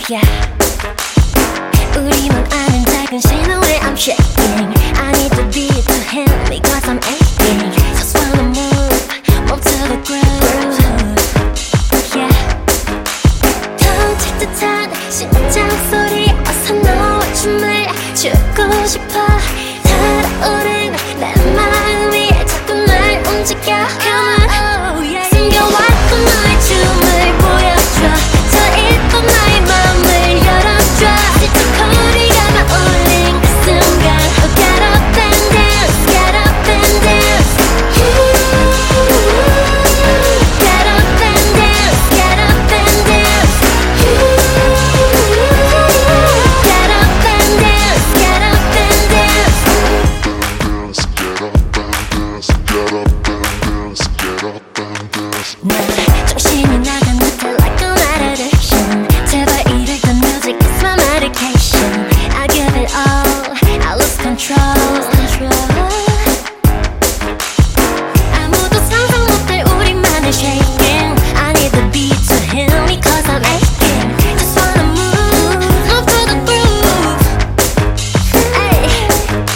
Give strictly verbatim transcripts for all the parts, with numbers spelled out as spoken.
yeah. 우리만 아는 작은 신호에 I'm shaking. I need the beat to hit me cause I'm aching. Just wanna move, move to the groove, yeah. 터질 듯한 심장 소리 어서 너와 춤을 추고 싶어. 달아오른 내 마음이 자꾸 날 움직여. Come on, oh, yeah. 숨겨왔던 너의 춤을 보여줘. 저 이쁜 나의 맘을 열어줘. 슬쩍 거리가 나올린 그 순간 oh, get up and dance, get up and dance. Get up and dance, get up and dance. Get up and dance, get up and dance. 나 정신이 나간 듯해 like a meditation. 제발 이럴 땐 music is my medication. I give it all, I lose control. 아무도 상상 못할 우리만의 shaking. I need the beat to heal me cause I'm aching. Just wanna move, move to the groove. Ay.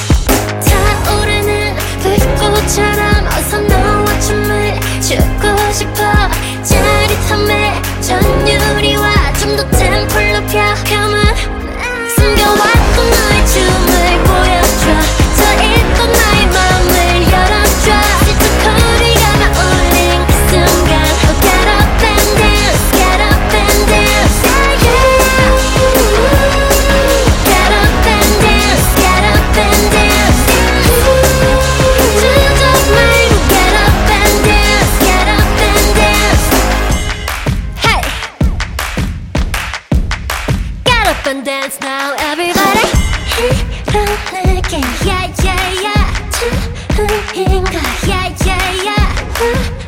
타오르는 불꽃처럼 어서 너와 춤을 추고 싶어. 짜릿함에 전율이와 좀 더 템포를 높여. Come on. 숨겨왔던 너의 춤을 보여줘. 저 이쁜 나의 맘을 열어줘. 슬쩍 거리가 나올린 그 순간 oh, get up and dance, get up and dance. Yeah, yeah. Get up and dance, get up and dance. 주저 말고 get up and dance, get up and dance. Hey, get up and dance now, everybody. 이런 느낌, yeah, yeah, yeah. 춤인가, yeah, yeah, yeah.